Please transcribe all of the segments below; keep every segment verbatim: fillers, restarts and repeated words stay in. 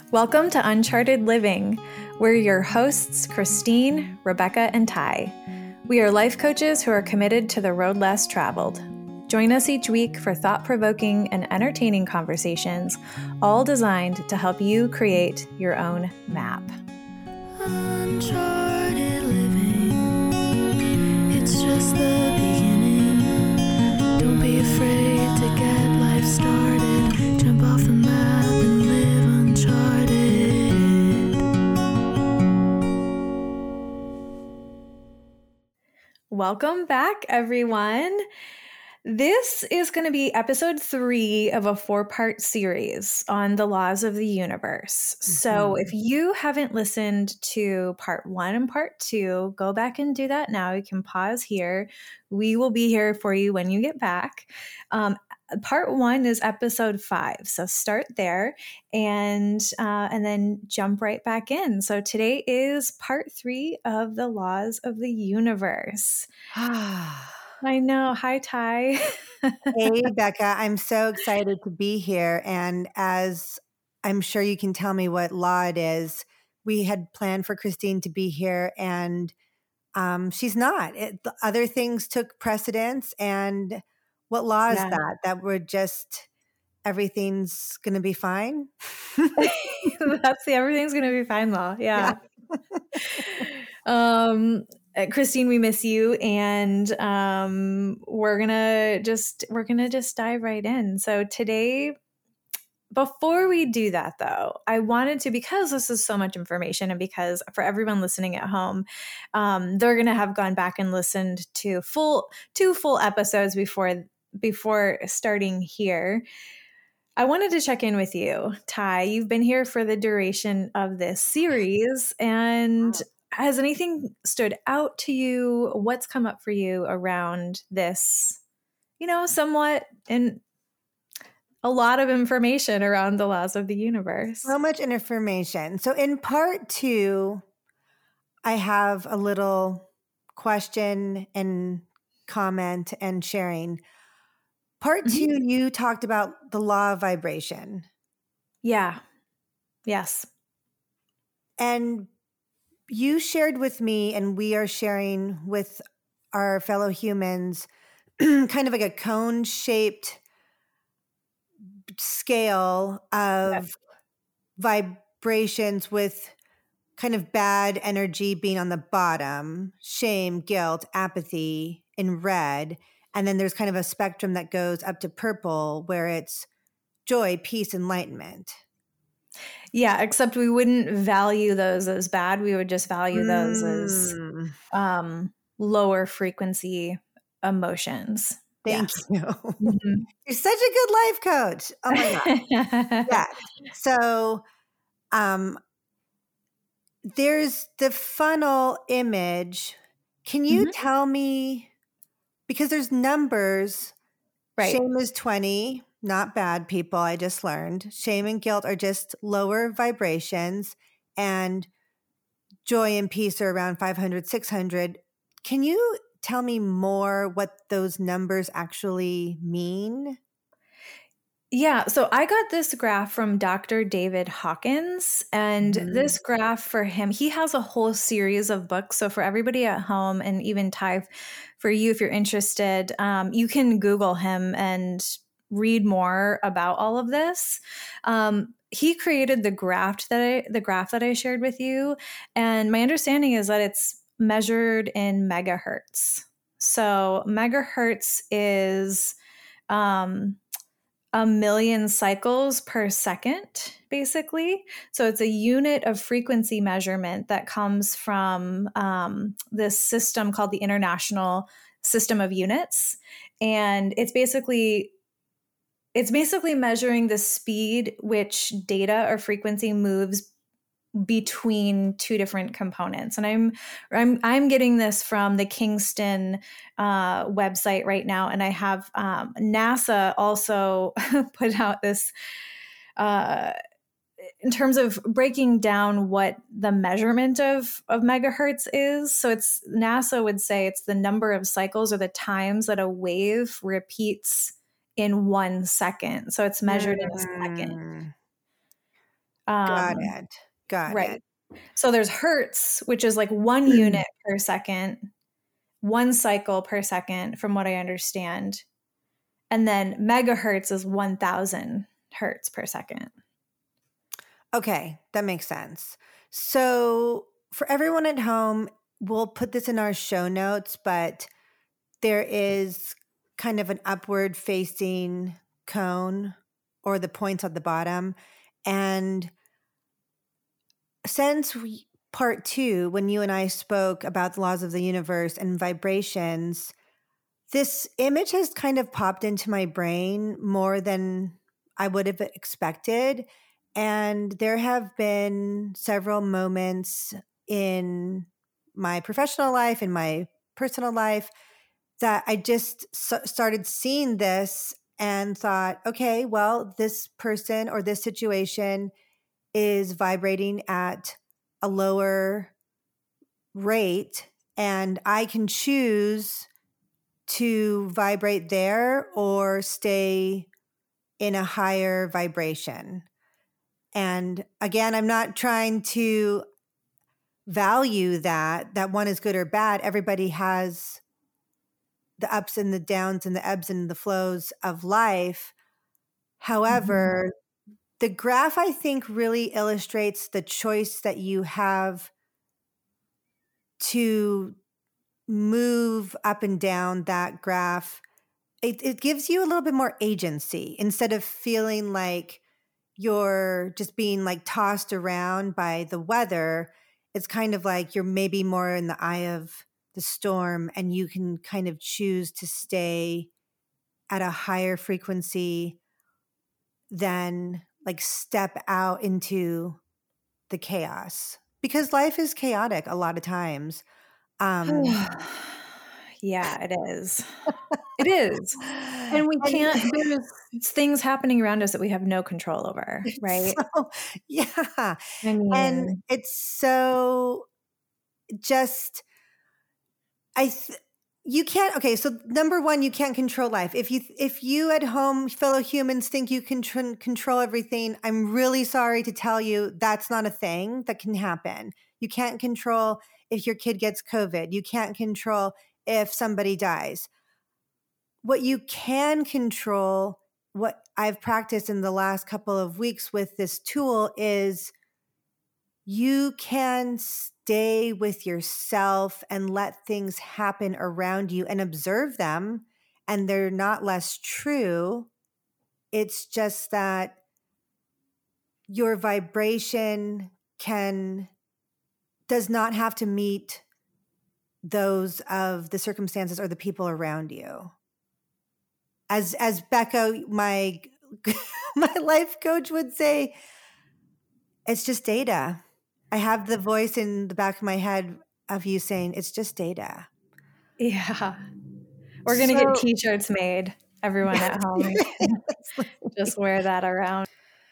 Welcome to Uncharted Living. We're your hosts, Christine, Rebecca, and Ty. We are life coaches who are committed to the road less traveled. Join us each week for thought-provoking and entertaining conversations, all designed to help you create your own map. Uncharted living, it's just the beginning. Don't be afraid to get life started. Jump off the map and live uncharted. Welcome back, everyone. This is going to be episode three of a four-part series on the laws of the universe. Mm-hmm. So if you haven't listened to part one and part two, go back and do that now. You can pause here. We will be here for you when you get back. Um, part one is episode five. So start there and uh, and then jump right back in. So today is part three of the laws of the universe. I know. Hi, Ty. Hey, Becca. I'm so excited to be here. And as I'm sure you can tell me what law it is, we had planned for Christine to be here and um, she's not. It, the other things took precedence. And what law is Yeah. that? That we're just, everything's going to be fine? That's the everything's going to be fine law. Yeah. yeah. um, Christine, we miss you, and um, we're gonna just we're gonna just dive right in. So today, before we do that, though, I wanted to, because this is so much information, and because for everyone listening at home, um, they're gonna have gone back and listened to full two full episodes before before starting here. I wanted to check in with you, Ty. You've been here for the duration of this series, and has anything stood out to you? What's come up for you around this, you know, somewhat and a lot of information around the laws of the universe? So much information. So in part two, I have a little question and comment and sharing. Part two, mm-hmm. you talked about the law of vibration. Yeah. Yes. And you shared with me, and we are sharing with our fellow humans, kind of like a cone-shaped scale of yep. vibrations with kind of bad energy being on the bottom, shame, guilt, apathy in red. And then there's kind of a spectrum that goes up to purple where it's joy, peace, enlightenment. Yeah, except we wouldn't value those as bad. We would just value those mm. as um, lower frequency emotions. Thank yes. you. Mm-hmm. You're such a good life coach. Oh my God. yeah. So um, there's the funnel image. Can you mm-hmm. tell me, because there's numbers, right. Shame is twenty. Not bad, people. I just learned. Shame and guilt are just lower vibrations, and joy and peace are around five hundred, six hundred. Can you tell me more what those numbers actually mean? Yeah, so I got this graph from Doctor David Hawkins, and mm-hmm. this graph for him, he has a whole series of books. So for everybody at home, and even Ty, for you, if you're interested, um, you can Google him and read more about all of this. Um, he created the graph that I, the graph that I shared with you, and my understanding is that it's measured in megahertz. So megahertz is um, a million cycles per second, basically. So it's a unit of frequency measurement that comes from um, this system called the International System of Units, and it's basically It's basically measuring the speed which data or frequency moves between two different components. And I'm I'm I'm getting this from the Kingston uh, website right now, and I have um, NASA also put out this uh, in terms of breaking down what the measurement of of megahertz is. So it's NASA would say it's the number of cycles or the times that a wave repeats in one second. So it's measured mm. in a second. Got Um, it. Got right. it. So there's hertz, which is like one unit per second, one cycle per second, from what I understand. And then megahertz is one thousand hertz per second. Okay, that makes sense. So for everyone at home, we'll put this in our show notes, but there is kind of an upward facing cone or the points at the bottom. And since we, part two, when you and I spoke about the laws of the universe and vibrations, this image has kind of popped into my brain more than I would have expected. And there have been several moments in my professional life, in my personal life, that I just s- started seeing this and thought, okay, well, this person or this situation is vibrating at a lower rate, and I can choose to vibrate there or stay in a higher vibration. And again, I'm not trying to value that, that one is good or bad. Everybody has the ups and the downs and the ebbs and the flows of life. However, mm-hmm. the graph, I think, really illustrates the choice that you have to move up and down that graph. It, it gives you a little bit more agency instead of feeling like you're just being like tossed around by the weather. It's kind of like you're maybe more in the eye of the storm, and you can kind of choose to stay at a higher frequency than like step out into the chaos, because life is chaotic a lot of times. Um, yeah, it is. It is. And we can't, there's things happening around us that we have no control over, right? So, yeah. I mean, and it's so just, I, th- you can't, okay. So number one, you can't control life. If you, if you at home, fellow humans, think you can tr- control everything, I'm really sorry to tell you that's not a thing that can happen. You can't control if your kid gets COVID. You can't control if somebody dies. What you can control, what I've practiced in the last couple of weeks with this tool, is you can stay with yourself and let things happen around you and observe them, and they're not less true. It's just that your vibration can does not have to meet those of the circumstances or the people around you. As as Becca, my my life coach, would say, it's just data. I have the voice in the back of my head of you saying, it's just data. Yeah. We're going to so, get t-shirts made. Everyone at home just wear that around.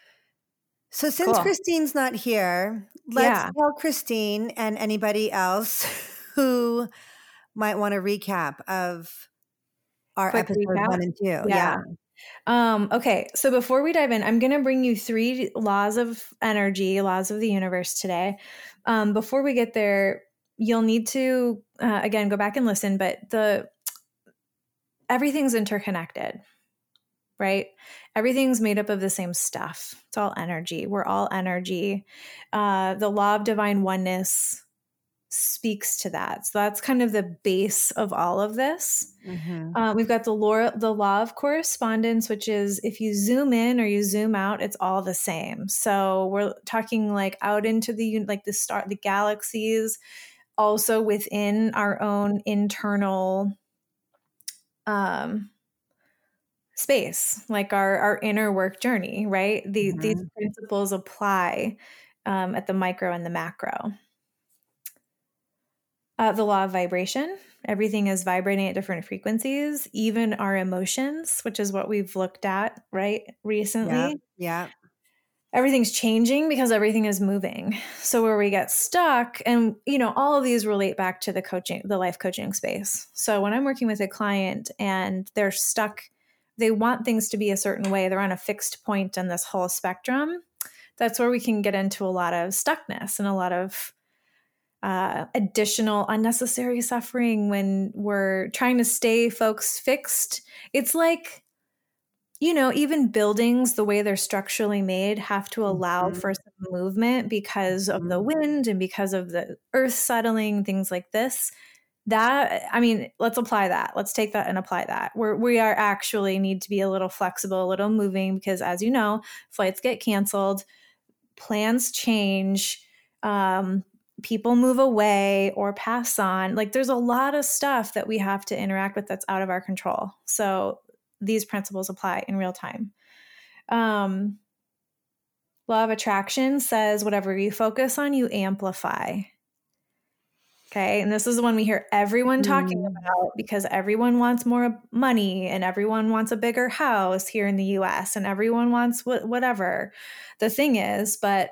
So since Cool. Christine's not here, let's Yeah. tell Christine and anybody else who might want a recap of our Quick episode recap? one and two. Yeah. Yeah. Um, okay. So before we dive in, I'm going to bring you three laws of energy, laws of the universe today. Um, before we get there, you'll need to, uh, again, go back and listen, but the, everything's interconnected, right? Everything's made up of the same stuff. It's all energy. We're all energy. Uh, the law of divine oneness speaks to that. So that's kind of the base of all of this. Mm-hmm. Uh, we've got the law, the law of correspondence, which is if you zoom in or you zoom out, it's all the same. So we're talking like out into the, like the star, the galaxies, also within our own internal um, space, like our, our inner work journey, right? The, mm-hmm. These principles apply um, at the micro and the macro. Uh, the law of vibration. Everything is vibrating at different frequencies, even our emotions, which is what we've looked at, right, recently. Yeah. yeah. Everything's changing because everything is moving. So where we get stuck, and, you know, all of these relate back to the coaching, the life coaching space. So when I'm working with a client and they're stuck, they want things to be a certain way, they're on a fixed point in this whole spectrum, that's where we can get into a lot of stuckness and a lot of uh, additional unnecessary suffering when we're trying to stay folks fixed. It's like, you know, even buildings, the way they're structurally made, have to allow Mhm. for some movement because of the wind and because of the earth settling, things like this. That, I mean, let's apply that. Let's take that and apply that. We're, we are actually need to be a little flexible, a little moving, because as you know, flights get canceled, plans change, um, people move away or pass on. Like there's a lot of stuff that we have to interact with that's out of our control. So these principles apply in real time. Um, law of attraction says whatever you focus on, you amplify. Okay. And this is the one we hear everyone talking Mm. about because everyone wants more money and everyone wants a bigger house here in the U S and everyone wants wh- whatever the thing is. But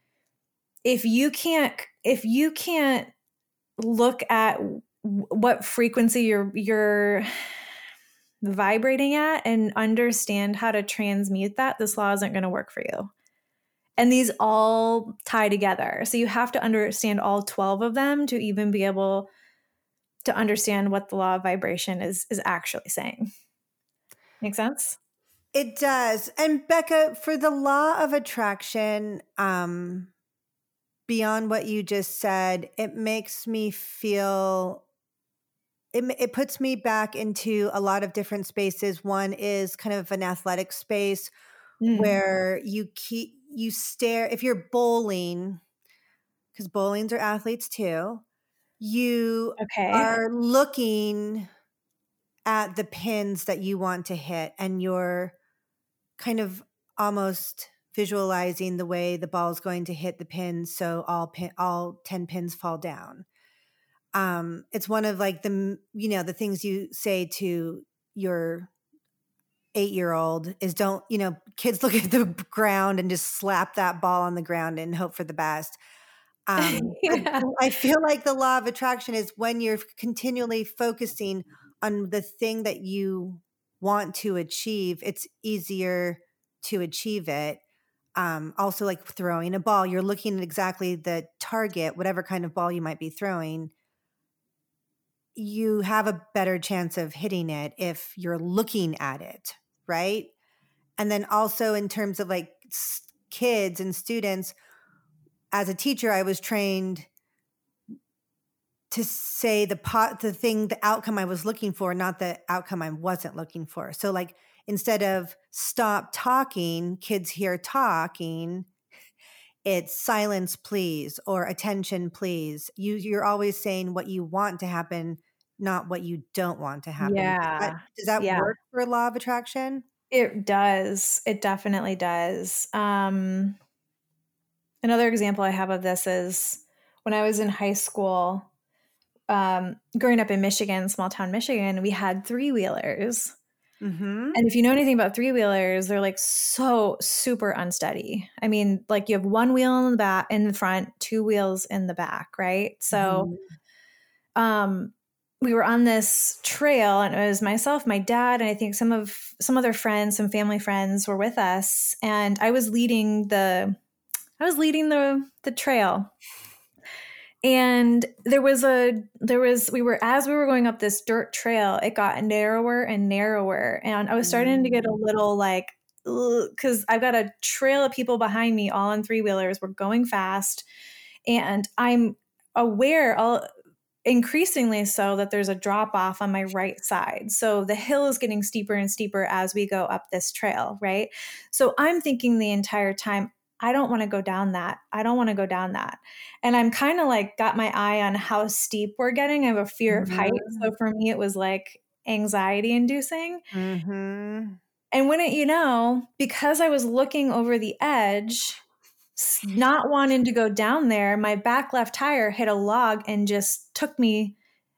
if you can't, if you can't look at w- what frequency you're, you're vibrating at and understand how to transmute that, this law isn't going to work for you. And these all tie together. So you have to understand all twelve of them to even be able to understand what the law of vibration is is actually saying. Make sense? It does. And Becca, for the law of attraction, um, beyond what you just said, it makes me feel it, it puts me back into a lot of different spaces. One is kind of an athletic space Mm. where you keep you stare if you're bowling, because bowlings are athletes too, you Okay. are looking at the pins that you want to hit and you're kind of almost visualizing the way the ball is going to hit the pins so all pin all ten pins fall down. Um it's one of like the you know the things you say to your eight-year-old is don't, you know, kids look at the ground and just slap that ball on the ground and hope for the best. Um, Yeah. I, I feel like the law of attraction is when you're continually focusing on the thing that you want to achieve, it's easier to achieve it. Um, also, like throwing a ball, you're looking at exactly the target, whatever kind of ball you might be throwing. You have a better chance of hitting it if you're looking at it, right? And then also in terms of like s- kids and students, as a teacher, I was trained to say the pot, the thing, the outcome I was looking for, not the outcome I wasn't looking for. So like instead of stop talking, kids hear talking, it's silence, please, or attention, please. You, you're always saying what you want to happen, not what you don't want to happen. Does that, Yeah. does that Yeah. work for law of attraction? It does. It definitely does. Um, another example I have of this is when I was in high school, um, growing up in Michigan, small town Michigan, we had three wheelers. Mm-hmm. And if you know anything about three wheelers, they're like so super unsteady. I mean, like you have one wheel in the back, in the front, two wheels in the back, right? So, Mhm. um, we were on this trail, and it was myself, my dad, and I think some of some other friends, some family friends were with us, and I was leading the, I was leading the the trail. And there was a, there was, we were, as we were going up this dirt trail, it got narrower and narrower. And I was starting to get a little like, because I've got a trail of people behind me, all on three wheelers. We're going fast. And I'm aware, all, increasingly so, that there's a drop off on my right side. So the hill is getting steeper and steeper as we go up this trail, right? So I'm thinking the entire time, I don't want to go down that. I don't want to go down that. And I'm kind of like got my eye on how steep we're getting. I have a fear of heights. So for me, it was like anxiety inducing. Mm-hmm. And when it, you know, because I was looking over the edge, not wanting to go down there, my back left tire hit a log and just took me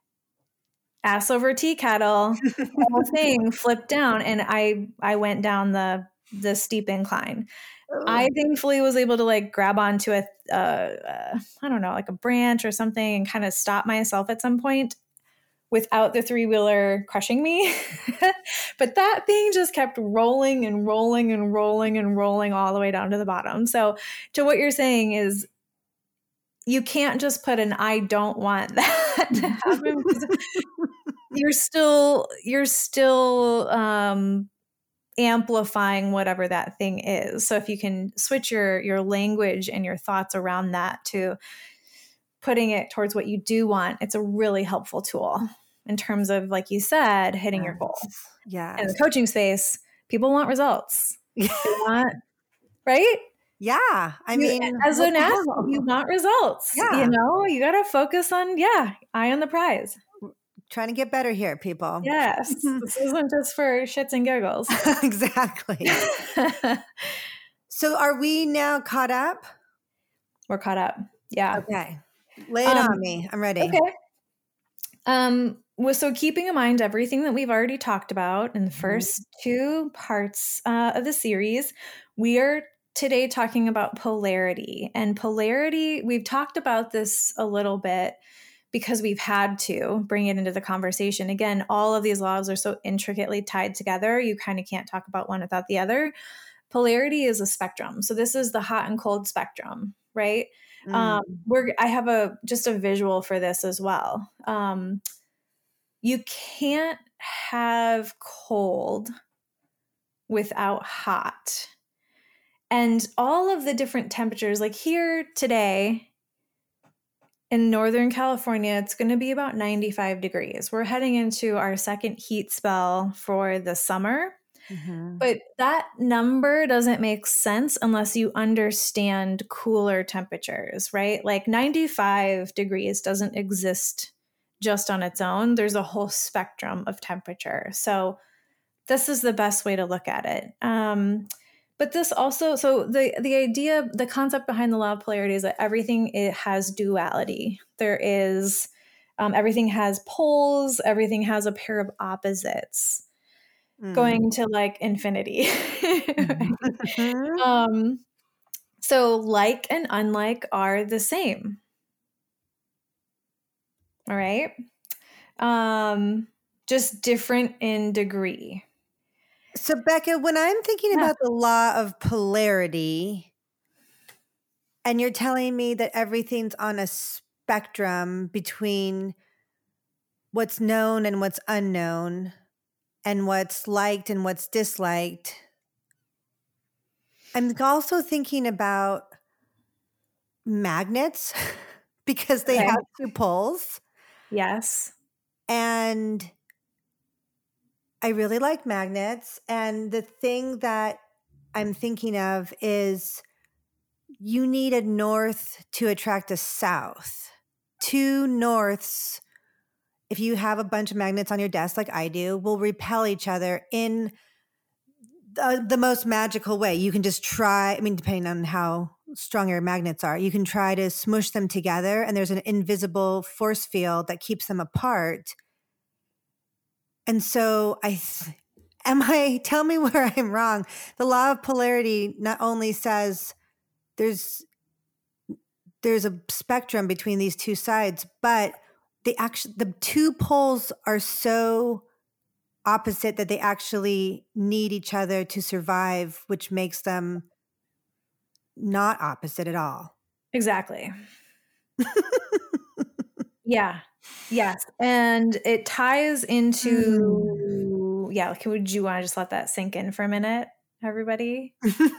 ass over tea kettle. The whole thing flipped down, and I I went down the the steep incline. I thankfully was able to like grab onto a uh, uh, I don't know, like a branch or something, and kind of stop myself at some point. without the three-wheeler crushing me. But that thing just kept rolling and rolling and rolling and rolling all the way down to the bottom. So to what you're saying is you can't just put an I don't want that to happen. you're still you're still um, amplifying whatever that thing is. So if you can switch your your language and your thoughts around that to putting it towards what you do want, it's a really helpful tool in terms of, like you said, hitting yes. your goal. Yeah. In the coaching space, people want results. They want, right? Yeah. I mean, you, as an athlete, you want results. Yeah. You know, you got to focus on, yeah, eye on the prize. Trying to get better here, people. Yes. This isn't just for shits and giggles. Exactly. So are we now caught up? We're caught up. Yeah. Okay. Lay it um, on me. I'm ready. Okay. Um, well, so keeping in mind everything that we've already talked about in the first mm-hmm. two parts uh, of the series, we are today talking about polarity. And polarity, we've talked about this a little bit because we've had to bring it into the conversation. Again, all of these laws are so intricately tied together, you kind of can't talk about one without the other. Polarity is a spectrum. So this is the hot and cold spectrum, right? Mm. Um, we're, I have a just a visual for this as well. Um, you can't have cold without hot. And all of the different temperatures, like here today in Northern California, it's going to be about ninety-five degrees. We're heading into our second heat spell for the summer. Mm-hmm. But that number doesn't make sense unless you understand cooler temperatures, right? Like ninety-five degrees doesn't exist just on its own. There's a whole spectrum of temperature. So this is the best way to look at it. Um, but this also, so the, the idea, the concept behind the law of polarity is that everything, it has duality. There is, um, everything has poles, everything has a pair of opposites. Mm. Going to like infinity. um, so like and unlike are the same. All right. Um, just different in degree. So Becca, when I'm thinking yeah. about the law of polarity, and you're telling me that everything's on a spectrum between what's known and what's unknown, and what's liked and what's disliked, I'm also thinking about magnets because they okay. have two poles. Yes. And I really like magnets. And the thing that I'm thinking of is you need a north to attract a south. Two norths, if you have a bunch of magnets on your desk like I do, will repel each other in the, the most magical way. You can just try, I mean, depending on how strong your magnets are, you can try to smush them together and there's an invisible force field that keeps them apart. And so I, am I, tell me where I'm wrong. The law of polarity not only says there's, there's a spectrum between these two sides, but the actual, the two poles are so opposite that they actually need each other to survive, which makes them not opposite at all. Exactly. Yeah. Yes. And it ties into, mm. yeah. Can, would you want to just let that sink in for a minute, everybody?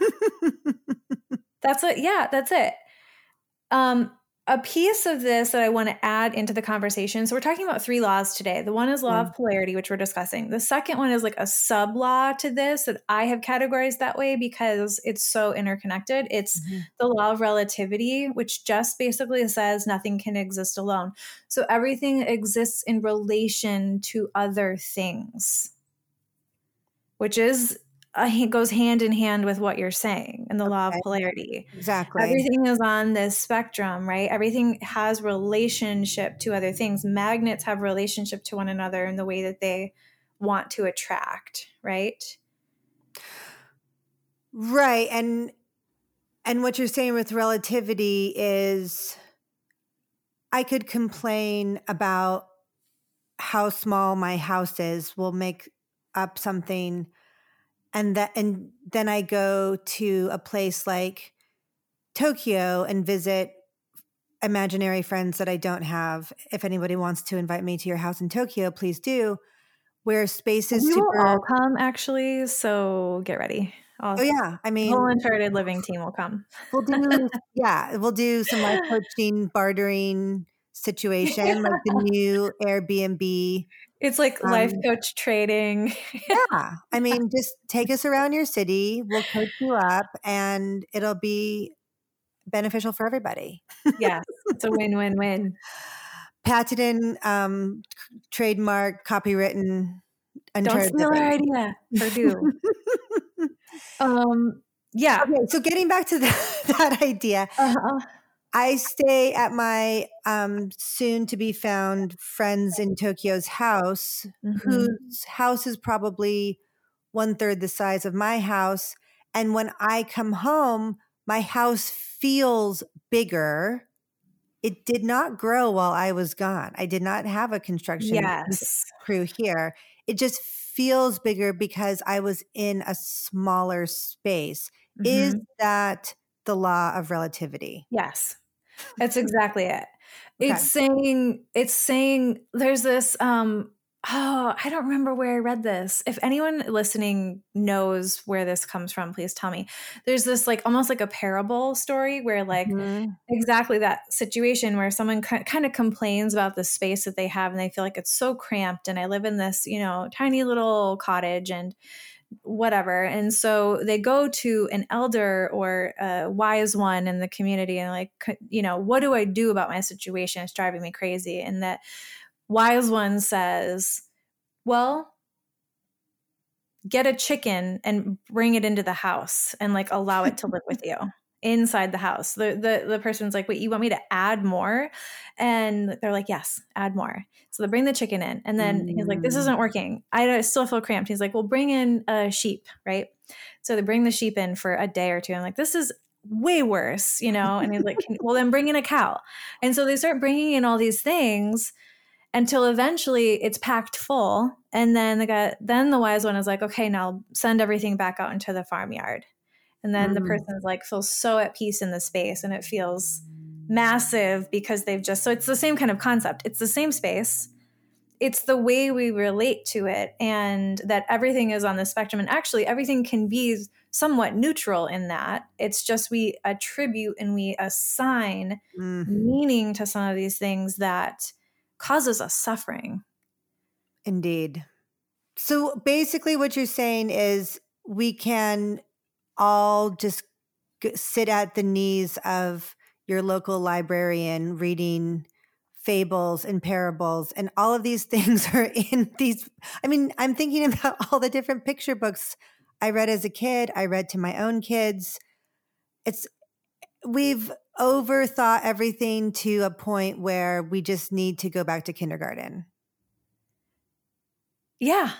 That's it. Yeah, that's it. Um, a piece of this that I want to add into the conversation. So we're talking about three laws today. The one is law mm. of polarity, which we're discussing. The second one is like a sub law to this that I have categorized that way because it's so interconnected. It's mm-hmm. the law of relativity, which just basically says nothing can exist alone. So everything exists in relation to other things, which is Uh, it goes hand in hand with what you're saying in the law okay. of polarity. Exactly. Everything is on this spectrum, right? Everything has relationship to other things. Magnets have relationship to one another in the way that they want to attract, right? Right. And and what you're saying with relativity is I could complain about how small my house is will make up something. And that, and then I go to a place like Tokyo and visit imaginary friends that I don't have. If anybody wants to invite me to your house in Tokyo, please do. Where space is We will super. all come, actually. So get ready. I'll, Oh yeah, I the mean, whole Uncharted Living team will come. we'll do. Yeah, we'll do some life coaching, bartering situation, like the new Airbnb. It's like life Um, coach trading. yeah, I mean, just take us around your city. We'll coach you up, and it'll be beneficial for everybody. Yes, it's a win-win-win. Patented, um, trademark, copywritten. Don't Uncharted steal our Living. idea, Purdue. um, yeah. Okay, so getting back to that, that idea, Uh-huh. I stay at my um, soon to be found friends in Tokyo's house, Mhm. whose house is probably one third the size of my house. And when I come home, my house feels bigger. It did not grow while I was gone. I did not have a construction Yes. crew here. It just feels bigger because I was in a smaller space. Is Mhm. that the law of relativity? Yes. That's exactly it. Okay. It's saying it's saying there's this um oh, I don't remember where I read this. If anyone listening knows where this comes from, please tell me. There's this like almost like a parable story where like Mhm. exactly that situation where someone ki- kind of complains about the space that they have and they feel like it's so cramped and I live in this, you know, tiny little cottage and whatever. And so they go to an elder or a wise one in the community and like, you know, what do I do about my situation? It's driving me crazy. And that wise one says, well, get a chicken and bring it into the house and like allow it to live with you inside the house. The, the the person's like, wait, you want me to add more? And they're like, yes, add more. So they bring the chicken in. And then he's like, this Mm. isn't working. I still feel cramped. He's like, well, bring in a sheep, right? So they bring the sheep in for a day or two. I'm like, this is way worse, you know? And he's like, well, then bring in a cow. And so they start bringing in all these things until eventually it's packed full. And then the guy, then the wise one is like, okay, now send everything back out into the farmyard. And then Mm. the person's like feels so at peace in the space and it feels massive because they've just, so it's the same kind of concept. It's the same space. It's the way we relate to it and that everything is on the spectrum. And actually everything can be somewhat neutral in that. It's just we attribute and we assign Mm. meaning to some of these things that causes us suffering. Indeed. So basically what you're saying is we can all just g- sit at the knees of your local librarian reading fables and parables, and all of these things are in these. I mean, I'm thinking about all the different picture books I read as a kid, I read to my own kids. It's we've overthought everything to a point where we just need to go back to kindergarten. Yeah.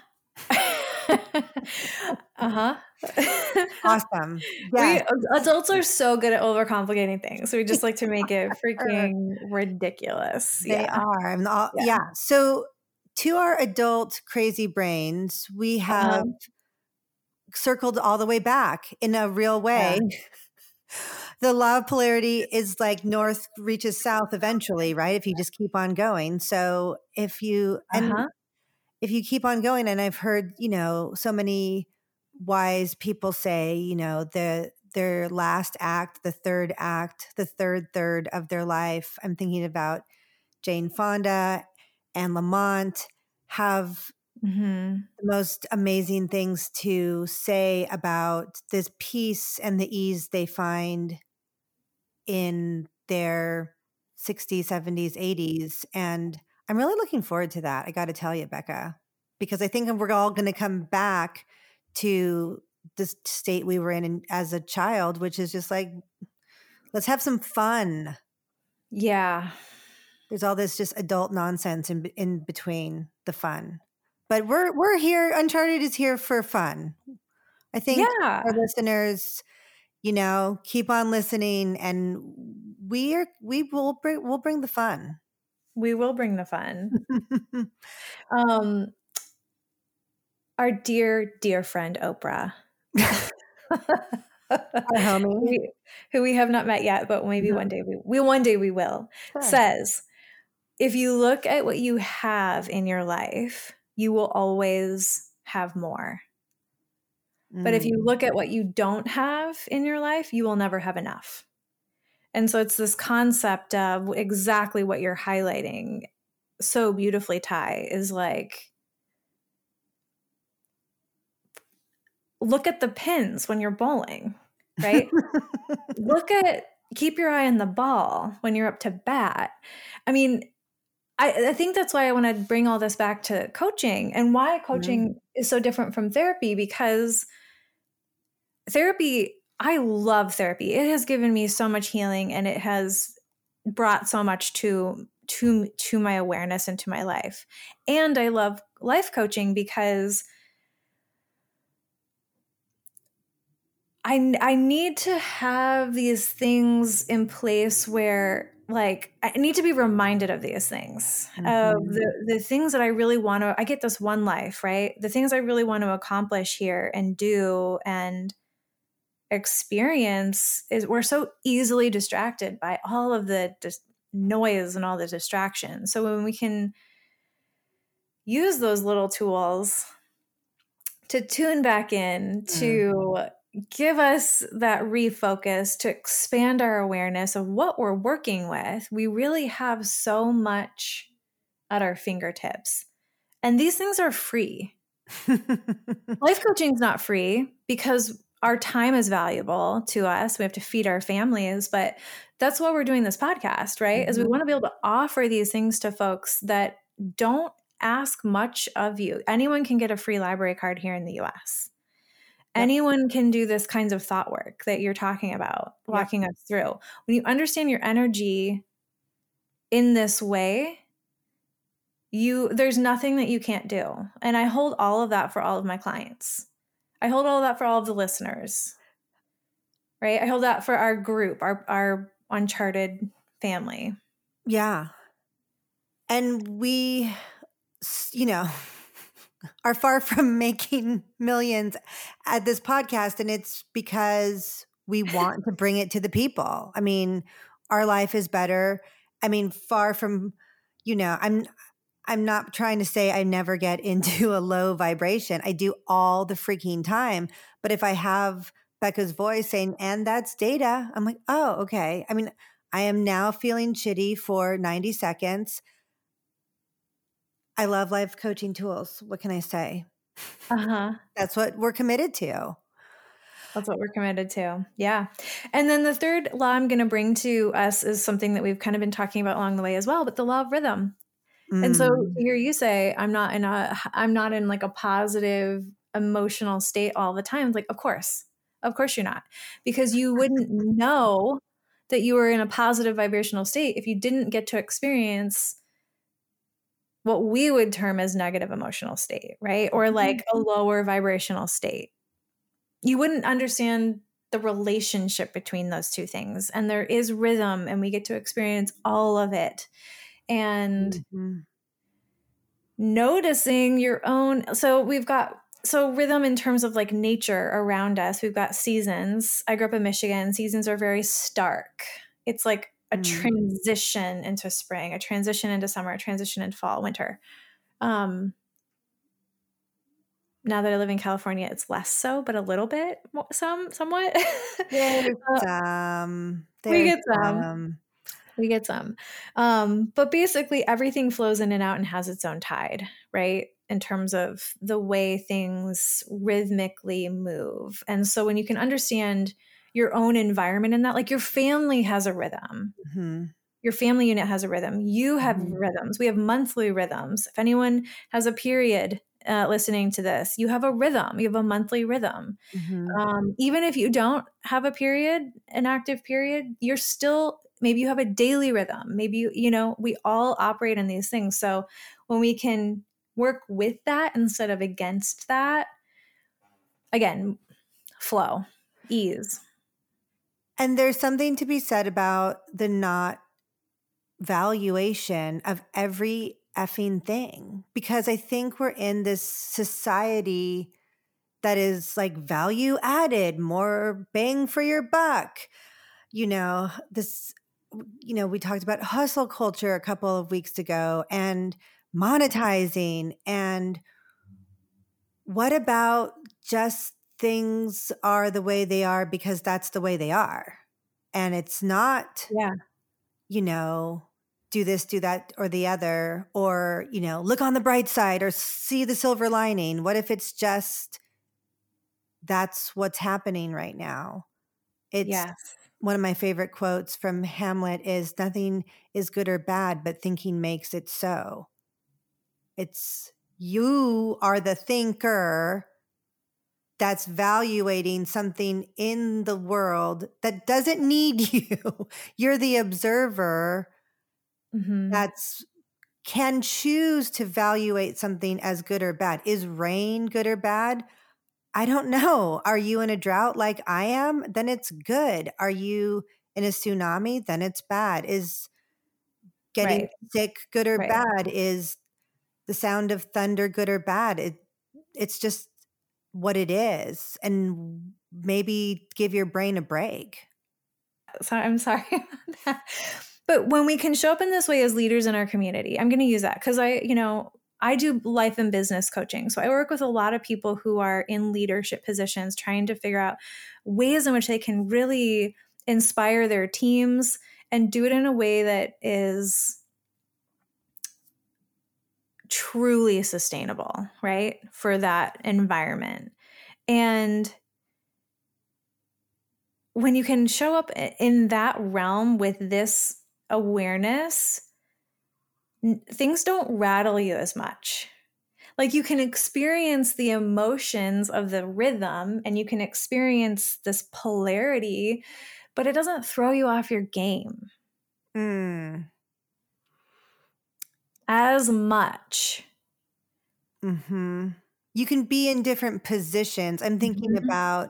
uh-huh. Awesome. We Yeah. adults are so good at overcomplicating things. We just like to make it freaking ridiculous. They Yeah. are. And all, Yeah. yeah. So to our adult crazy brains, we have Uh-huh. circled all the way back in a real way. The law of polarity is like north reaches south eventually, right? If you just keep on going. So if you and Uh-huh. if you keep on going, and I've heard, you know, so many wise people say, you know, the their last act, the third act, the third third of their life. I'm thinking about Jane Fonda and Lamont have Mm-hmm. the most amazing things to say about this peace and the ease they find in their sixties, seventies, eighties. And I'm really looking forward to that. I got to tell you, Becca, because I think we're all going to come back to this state we were in, in as a child, which is just like, let's have some fun. Yeah. There's all this just adult nonsense in, in between the fun. But we're we're here. Uncharted is here for fun. I think Yeah. our listeners, you know, keep on listening, and we are we will bring we'll bring the fun. We will bring the fun. um, our dear, dear friend, Oprah. Our homie. we, who we have not met yet, but maybe Mhm. one day we, we one day we will, Sure. says, if you look at what you have in your life, you will always have more. But if you Mm. look at what you don't have in your life, you will never have enough. And so it's this concept of exactly what you're highlighting so beautifully, Ty, is like, look at the pins when you're bowling, right? Look at, keep your eye on the ball when you're up to bat. I mean, I, I think that's why I want to bring all this back to coaching and why coaching Mhm. is so different from therapy, because therapy, I love therapy. It has given me so much healing, and it has brought so much to to to my awareness and to my life. And I love life coaching because I I need to have these things in place where, like, I need to be reminded of these things, of Mhm. the the things that I really want to. I get this one life, right? The things I really want to accomplish here and do and experience is we're so easily distracted by all of the dis- noise and all the distractions. So when we can use those little tools to tune back in, Mm. to give us that refocus, to expand our awareness of what we're working with, we really have so much at our fingertips. And these things are free. Life coaching is not free because our time is valuable to us. We have to feed our families, but that's why we're doing this podcast, right? Is we Mhm. want to be able to offer these things to folks that don't ask much of you. Anyone can get a free library card here in the U S. Yep. Anyone can do this kinds of thought work that you're talking about, Yep. walking us through. When you understand your energy in this way, you there's nothing that you can't do. And I hold all of that for all of my clients. I hold all of that for all of the listeners, right? I hold that for our group, our our uncharted family. Yeah. And we, you know, are far from making millions at this podcast. And it's because we want to bring it to the people. I mean, our life is better. I mean, far from, you know, I'm I'm not trying to say I never get into a low vibration. I do all the freaking time. But if I have Becca's voice saying, and that's data, I'm like, oh, okay. I mean, I am now feeling shitty for ninety seconds. I love life coaching tools. What can I say? Uh-huh. That's what we're committed to. That's what we're committed to. Yeah. And then the third law I'm going to bring to us is something that we've kind of been talking about along the way as well, but the law of rhythm. And so to Mm. hear you say, I'm not in a, I'm not in like a positive emotional state all the time. Like, of course, of course you're not, because you wouldn't know that you were in a positive vibrational state if you didn't get to experience what we would term as negative emotional state, right? Or like a lower vibrational state. You wouldn't understand the relationship between those two things. And there is rhythm, and we get to experience all of it. And Mm-hmm. noticing your own, so we've got so rhythm in terms of like nature around us. We've got seasons. I grew up in Michigan. Seasons are very stark. It's like a Mm. transition into spring, a transition into summer, a transition into fall, winter. Um, now that I live in California, it's less so, but a little bit, mo- some, somewhat. There's Uh, some. we There's get some. some. We get some. Um, but basically, everything flows in and out and has its own tide, right? In terms of the way things rhythmically move. And so when you can understand your own environment in that, like your family has a rhythm, Mm-hmm. your family unit has a rhythm, you have Mhm. rhythms. We have monthly rhythms. If anyone has a period uh, listening to this, you have a rhythm, you have a monthly rhythm. Mm-hmm. Um, even if you don't have a period, an active period, you're still, maybe you have a daily rhythm. Maybe, you, you know, we all operate in these things. So when we can work with that instead of against that, again, flow, ease. And there's something to be said about the not valuation of every effing thing, because I think we're in this society that is like value added, more bang for your buck. You know, this, you know, we talked about hustle culture a couple of weeks ago and monetizing. And what about just things are the way they are because that's the way they are? And it's not, Yeah. you know, do this, do that, or the other, or, you know, look on the bright side or see the silver lining. What if it's just that's what's happening right now? It's Yes. one of my favorite quotes from Hamlet is nothing is good or bad, but thinking makes it so. It's you are the thinker that's valuating something in the world that doesn't need you. You're the observer Mm-hmm. that's can choose to evaluate something as good or bad. Is rain good or bad? I don't know. Are you in a drought like I am? Then it's good. Are you in a tsunami? Then it's bad. Is getting Right. sick good or Right. bad? Is the sound of thunder good or bad? It, it's just what it is. And maybe give your brain a break. So I'm sorry about that. But when we can show up in this way as leaders in our community, I'm going to use that because I, you know, I do life and business coaching. So I work with a lot of people who are in leadership positions trying to figure out ways in which they can really inspire their teams and do it in a way that is truly sustainable, right? For that environment. And when you can show up in that realm with this awareness, things don't rattle you as much. Like you can experience the emotions of the rhythm and you can experience this polarity, but it doesn't throw you off your game Mm. as much. Mm-hmm. You can be in different positions. I'm thinking Mm-hmm. about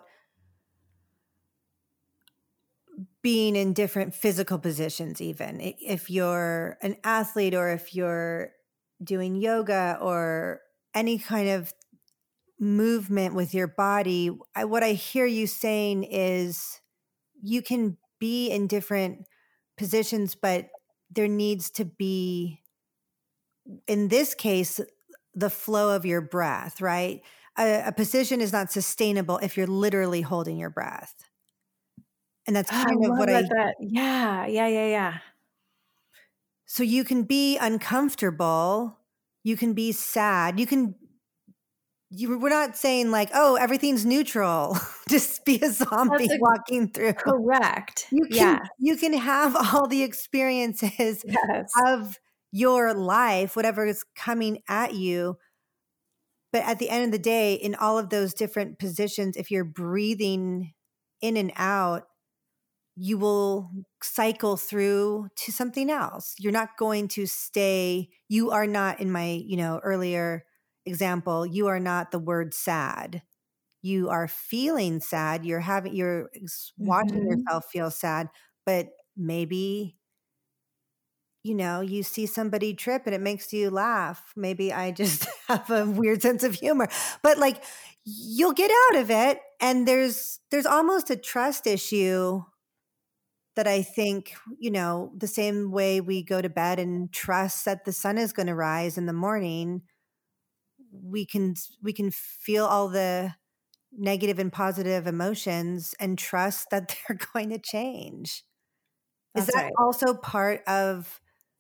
being in different physical positions, even if you're an athlete or if you're doing yoga or any kind of movement with your body. I, what I hear you saying is you can be in different positions, but there needs to be, in this case, the flow of your breath, right? A, a position is not sustainable if you're literally holding your breath. And that's Oh, I kind of love what that, I, that. Yeah, yeah, yeah, yeah. so you can be uncomfortable, you can be sad, you can, you, we're not saying like, oh, everything's neutral, just be a zombie That's a, walking through. correct. You can, Yeah. you can have all the experiences Yes. of your life, whatever is coming at you. But at the end of the day, in all of those different positions, if you're breathing in and out, you will cycle through to something else. You're not going to stay, you are not, in my, you know, earlier example, you are not the word sad. You are feeling sad. You're having, you're watching Mm-hmm. yourself feel sad, but maybe, you know, you see somebody trip and it makes you laugh. Maybe I just have a weird sense of humor, but like you'll get out of it. And there's, there's almost a trust issue that I think, you know, the same way we go to bed and trust that the sun is going to rise in the morning, we can, we can feel all the negative and positive emotions and trust that they're going to change. Is That's that right. also part of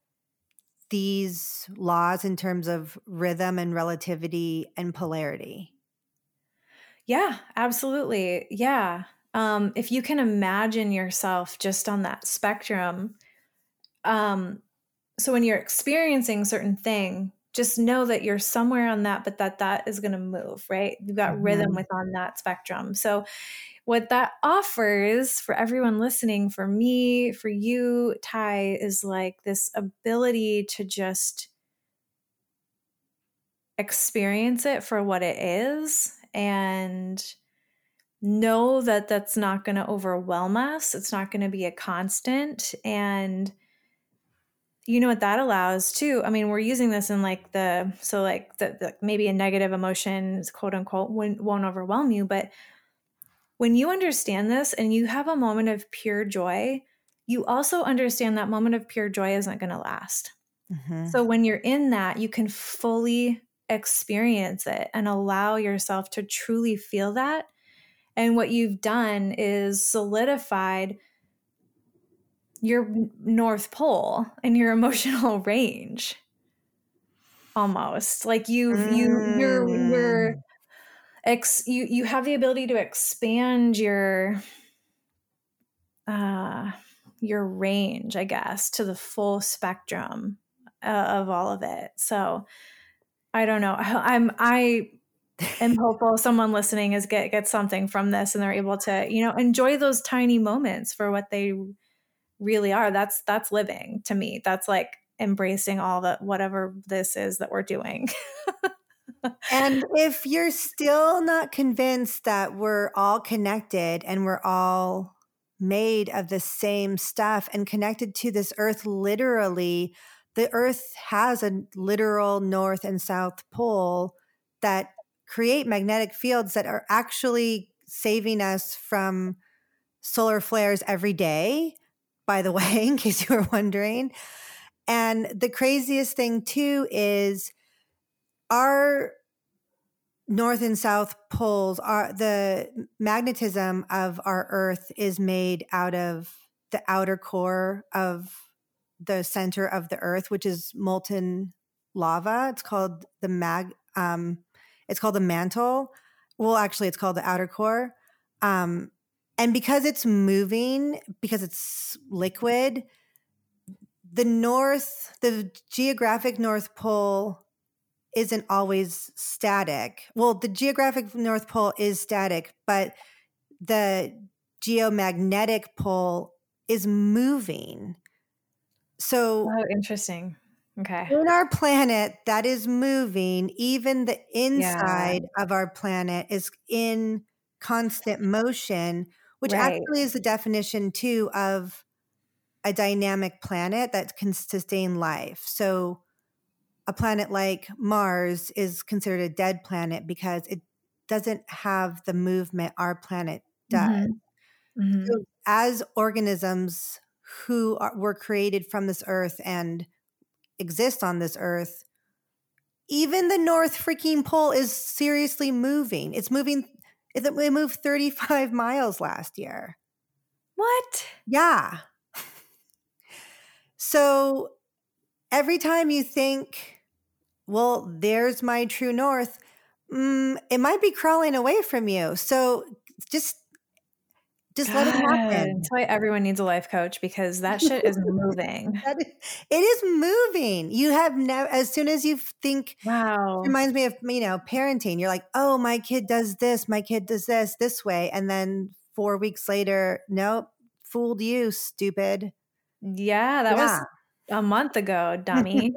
these laws in terms of rhythm and relativity and polarity? Yeah, absolutely. Yeah. Um, if you can imagine yourself just on that spectrum, um, so when you're experiencing a certain thing, just know that you're somewhere on that, but that that is going to move, right? You've got Mm-hmm. rhythm within that spectrum. So what that offers for everyone listening, for me, for you, Ty, is like this ability to just experience it for what it is and know that that's not going to overwhelm us. It's not going to be a constant. And you know what that allows too? I mean, we're using this in like the, so like the, the maybe a negative emotion, quote unquote, won't, won't overwhelm you. But when you understand this and you have a moment of pure joy, you also understand that moment of pure joy isn't going to last. Mm-hmm. So when you're in that, you can fully experience it and allow yourself to truly feel that. And what you've done is solidified your North Pole and your emotional range. Almost like you've, mm. you, you're, you're, ex, you, you have the ability to expand your, uh, your range, I guess, to the full spectrum uh, of all of it. So I don't know. I'm, I am hopeful someone listening is get, get something from this and they're able to, you know, enjoy those tiny moments for what they really are. That's, that's living to me. That's like embracing all the, whatever this is that we're doing. And if you're still not convinced that we're all connected and we're all made of the same stuff and connected to this earth, literally, the earth has a literal north and south pole that create magnetic fields that are actually saving us from solar flares every day, by the way, in case you were wondering. And the craziest thing too is our north and south poles are the magnetism of our earth is made out of the outer core of the center of the earth, which is molten lava. It's called the mag, um, it's called the mantle. Well, actually it's called the outer core. Um, and because it's moving, because it's liquid, the north, the geographic North Pole isn't always static. Well, the geographic North Pole is static, but the geomagnetic pole is moving. So, oh, interesting. Okay. In our planet that is moving, even the inside yeah. of our planet is in constant motion, which right. actually is the definition too of a dynamic planet that can sustain life. So a planet like Mars is considered a dead planet because it doesn't have the movement our planet does. Mm-hmm. Mm-hmm. So as organisms who are, were created from this earth and exist on this earth, even the North freaking Pole is seriously moving. It's moving. It moved thirty-five miles last year. What? Yeah. So every time you think, well, there's my true north, mm, it might be crawling away from you. So just just God. let it happen. That's why everyone needs a life coach, because that shit is moving. It is moving. You have never, as soon as you think, wow, it reminds me of, you know, parenting. You're like, oh, my kid does this, my kid does this, this way. And then four weeks later, nope, fooled you, stupid. Yeah, that yeah. was a month ago, dummy.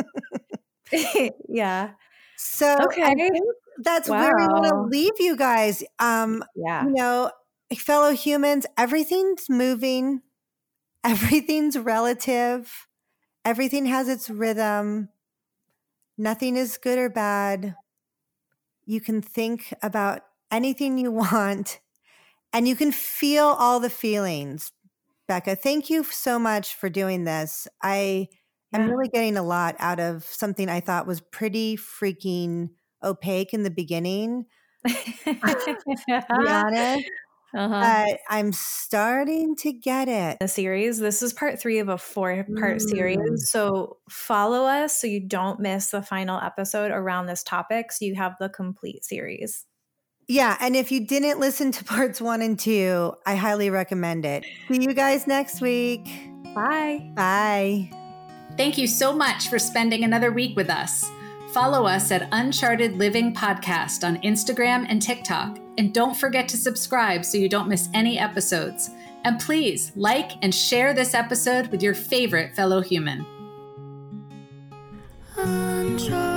Yeah. So okay. I think that's wow. where we want to leave you guys. Um, yeah. You know, fellow humans, everything's moving. Everything's relative. Everything has its rhythm. Nothing is good or bad. You can think about anything you want, and you can feel all the feelings. Becca, thank you so much for doing this. I am yeah. really getting a lot out of something I thought was pretty freaking opaque in the beginning. To be honest. Uh-huh. But I'm starting to get it. The series. This is part three of a four-part mm. series. So follow us so you don't miss the final episode around this topic, so you have the complete series. Yeah, and if you didn't listen to parts one and two, I highly recommend it. See you guys next week. Bye. Bye. Thank you so much for spending another week with us. Follow us at Uncharted Living Podcast on Instagram and TikTok. And don't forget to subscribe so you don't miss any episodes. And please like and share this episode with your favorite fellow human. Uncharted.